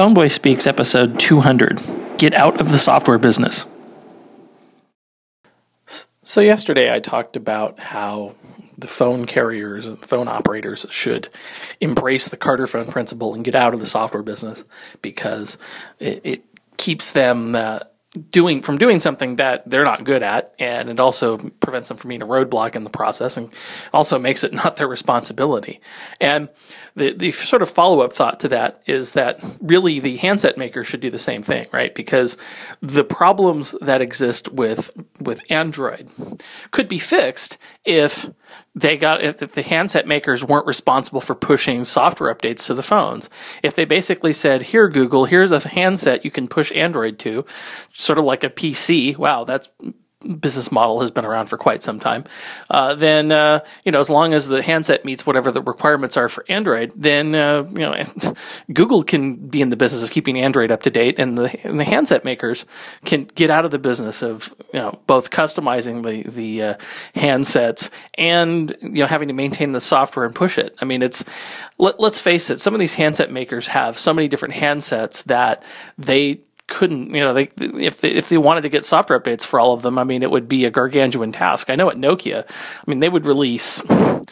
Phoneboy Speaks, episode 200. Get out of the software business. So yesterday I talked about how the phone carriers and phone operators should embrace the Carter phone principle and get out of the software business because it keeps them doing something that they're not good at, and it also prevents them from being a roadblock in the process and also makes it not their responsibility. And the sort of follow-up thought to that is that really the handset maker should do the same thing, right? Because the problems that exist with Android could be fixed if the handset makers weren't responsible for pushing software updates to the phones. If they basically said, here, Google, here's a handset you can push Android to, sort of like a PC. Wow, that's business model has been around for quite some time. Then as long as the handset meets whatever the requirements are for Android, then Google can be in the business of keeping Android up to date, and the handset makers can get out of the business of both customizing the handsets and having to maintain the software and push it. I mean, let's face it, some of these handset makers have so many different handsets that they couldn't, if they wanted to get software updates for all of them, I mean, it would be a gargantuan task. I know at Nokia, they would release,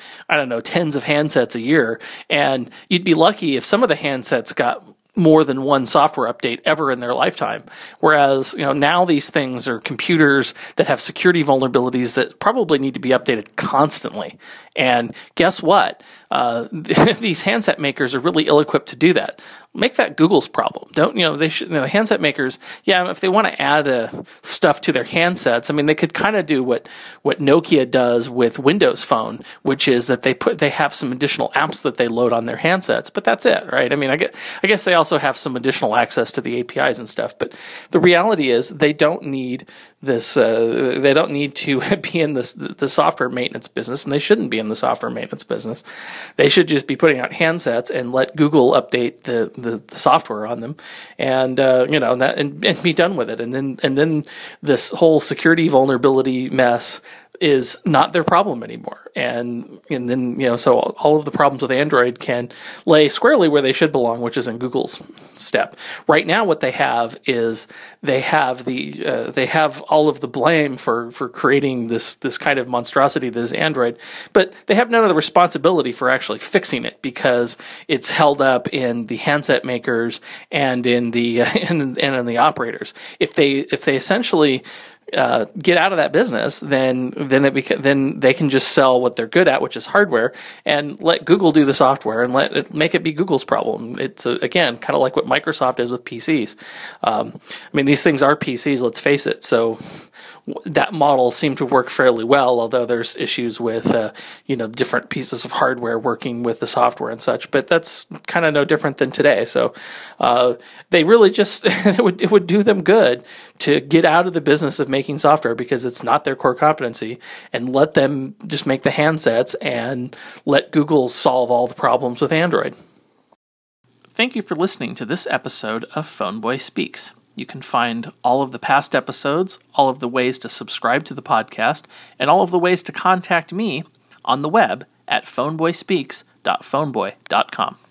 tens of handsets a year, and you'd be lucky if some of the handsets got more than one software update ever in their lifetime. Whereas, now these things are computers that have security vulnerabilities that probably need to be updated constantly. And guess what? These handset makers are really ill-equipped to do that. Make that Google's problem. The handset makers, if they want to add stuff to their handsets, they could kind of do what Nokia does with Windows Phone, which is that they have some additional apps that they load on their handsets, but that's it, right? I guess they also have some additional access to the APIs and stuff, but the reality is they don't need this. They don't need to be in the software maintenance business, and they shouldn't be in the software maintenance business. They should just be putting out handsets and let Google update the software on them, and and be done with it. And then this whole security vulnerability mess is not their problem anymore. And then so all of the problems with Android can lay squarely where they should belong, which is in Google's step. Right now, what they have is they have all of the blame for creating this kind of monstrosity that is Android, but they have none of the responsibility for actually fixing it because it's held up in the handset makers and in the and in the operators. If they essentially get out of that business, then they can just sell what they're good at, which is hardware, and let Google do the software and make it be Google's problem. It's again kind of like what Microsoft is with PCs. These things are PCs, let's face it. So that model seemed to work fairly well, although there's issues with different pieces of hardware working with the software and such. But that's kind of no different than today. So they really just it would do them good to get out of the business of making software because it's not their core competency, and let them just make the handsets and let Google solve all the problems with Android. Thank you for listening to this episode of Phoneboy Speaks. You can find all of the past episodes, all of the ways to subscribe to the podcast, and all of the ways to contact me on the web at phoneboyspeaks.phoneboy.com.